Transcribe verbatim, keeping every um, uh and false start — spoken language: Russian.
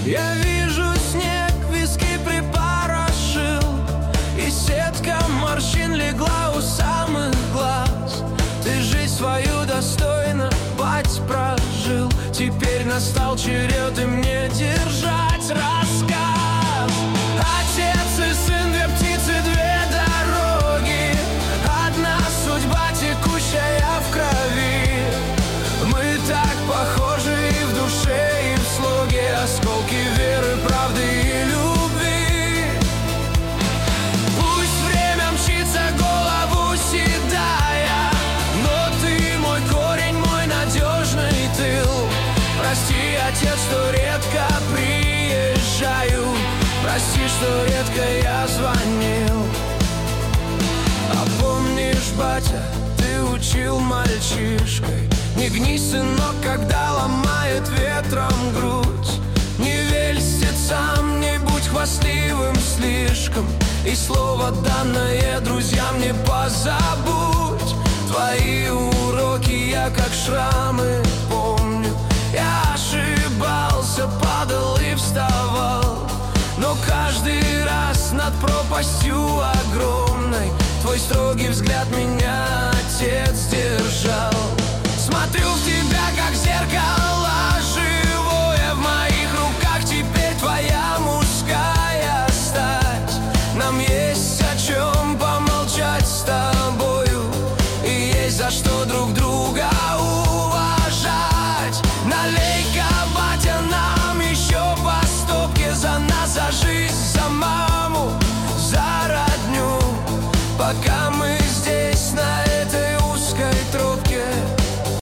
Я вижу снег, виски припорошил, и сетка морщин легла у самых глаз. Ты жизнь свою достойно, бать, прожил. Теперь настал черед и мне держать рассказ. Отец и сын, две птицы, две дороги, одна судьба, текущая в крови. Мы так похожи и в душе, и в слоге, осколки веры, правды и любви. Пусть время мчится, голову седая, но ты мой корень, мой надежный тыл. Прости, отец, что редко приезжаю, прости, что редко я звонил. А помнишь, батя, ты учил мальчишкой: не гни, сынок, когда ломает ветром грудь. Не верь льстецам, не будь хвастливым слишком, и слово данное друзьям не позабудь. Твои уроки я как шрамы помню. Я ошибался, падал и вставал, но каждый раз над пропастью огромной твой строй